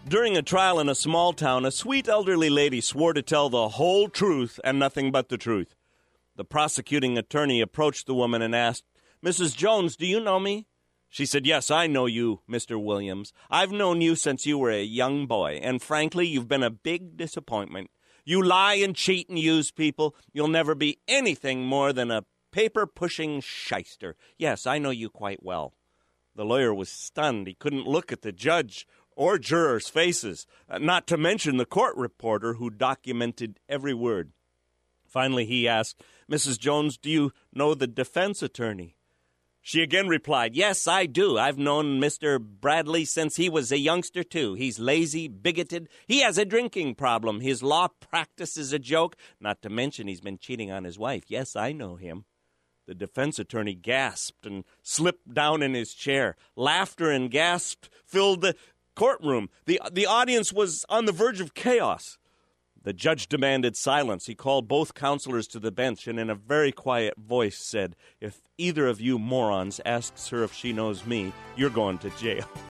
During a trial in a small town, a sweet elderly lady swore to tell the whole truth and nothing but the truth. The prosecuting attorney approached the woman and asked, "Mrs. Jones, do you know me?" She said, "Yes, I know you, Mr. Williams. I've known you since you were a young boy, and frankly, you've been a big disappointment. You lie and cheat and use people. You'll never be anything more than a paper-pushing shyster. Yes, I know you quite well." The lawyer was stunned. He couldn't look at the judge or jurors' faces, not to mention the court reporter who documented every word. Finally, he asked, "Mrs. Jones, do you know the defense attorney?" She again replied, "Yes, I do. I've known Mr. Bradley since he was a youngster, too. He's lazy, bigoted. He has a drinking problem. His law practice is a joke, not to mention he's been cheating on his wife. Yes, I know him." The defense attorney gasped and slipped down in his chair. Laughter and gasps filled the courtroom. The audience was on the verge of chaos. The judge demanded silence. He called both counselors to the bench and in a very quiet voice said, "If either of you morons asks her if she knows me, you're going to jail."